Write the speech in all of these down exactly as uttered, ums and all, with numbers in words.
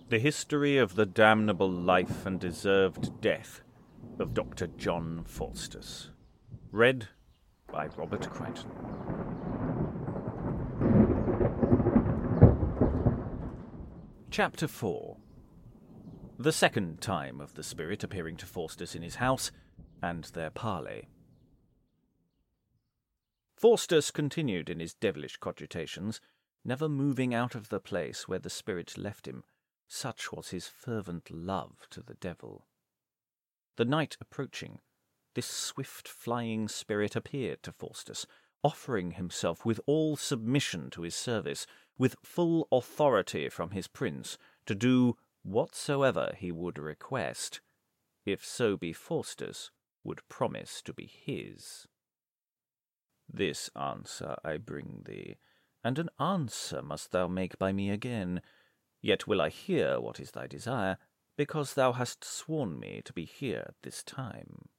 The History of the Damnable Life and Deserved Death of Doctor John Faustus. Read by Robert Crichton. Chapter four. The second time of the spirit appearing to Faustus in his house, and their parley. Faustus continued in his devilish cogitations, never moving out of the place where the spirit left him, such was his fervent love to the devil. The night approaching, this swift-flying spirit appeared to Faustus, offering himself with all submission to his service, with full authority from his prince, to do whatsoever he would request, if so be Faustus would promise to be his. This answer I bring thee, and an answer must thou make by me again. Yet will I hear what is thy desire, because thou hast sworn me to be here at this time.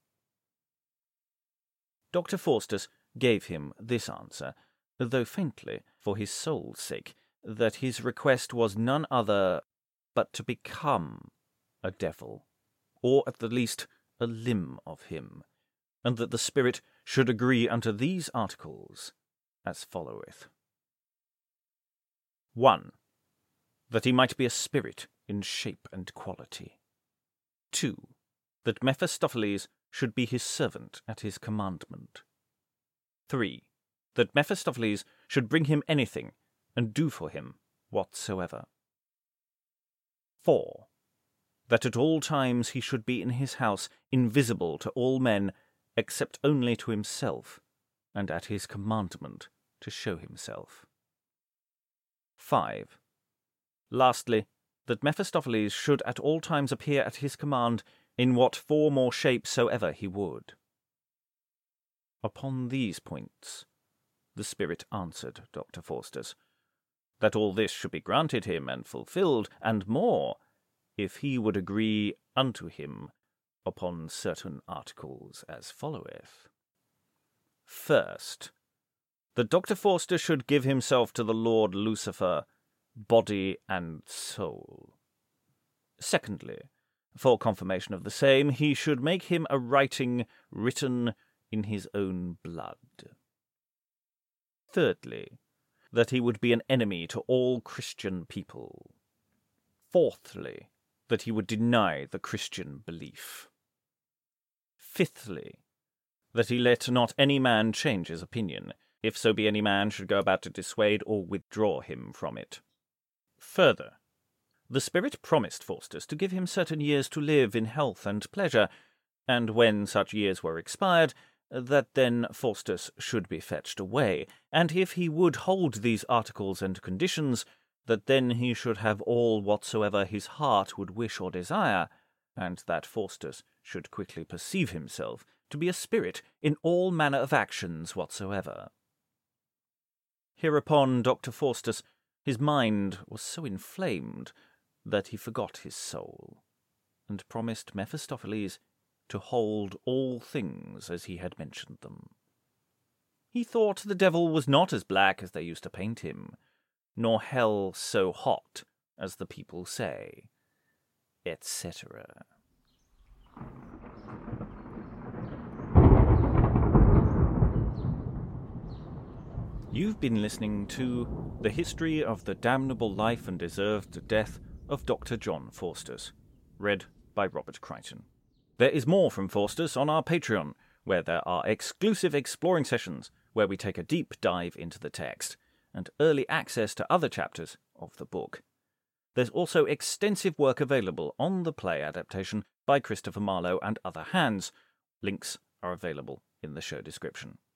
Doctor Faustus gave him this answer, though faintly, for his soul's sake, that his request was none other but to become a devil, or at the least a limb of him, and that the spirit should agree unto these articles as followeth. One. That he might be a spirit in shape and quality. Two. That Mephistopheles should be his servant at his commandment. Three. That Mephistopheles should bring him anything, and do for him whatsoever. Four. That at all times he should be in his house, invisible to all men, except only to himself, and at his commandment to show himself. Five. Lastly, that Mephistopheles should at all times appear at his command in what form or shape soever he would. Upon these points the spirit answered Doctor Faustus, that all this should be granted him and fulfilled, and more, if he would agree unto him upon certain articles as followeth. First, that Doctor Faustus should give himself to the Lord Lucifer, body and soul. Secondly, for confirmation of the same, he should make him a writing written in his own blood. Thirdly, that he would be an enemy to all Christian people. Fourthly, that he would deny the Christian belief. Fifthly, that he let not any man change his opinion, if so be any man should go about to dissuade or withdraw him from it. Further, the spirit promised Faustus to give him certain years to live in health and pleasure, and when such years were expired, that then Faustus should be fetched away, and if he would hold these articles and conditions, that then he should have all whatsoever his heart would wish or desire, and that Faustus should quickly perceive himself to be a spirit in all manner of actions whatsoever. Hereupon Doctor Faustus, his mind was so inflamed that he forgot his soul, and promised Mephistopheles to hold all things as he had mentioned them. He thought the devil was not as black as they used to paint him, nor hell so hot as the people say, et cetera. You've been listening to The History of the Damnable Life and Deserved Death of Doctor John Faustus, read by Robert Crichton. There is more from Faustus on our Patreon, where there are exclusive exploring sessions where we take a deep dive into the text, and early access to other chapters of the book. There's also extensive work available on the play adaptation by Christopher Marlowe and other hands. Links are available in the show description.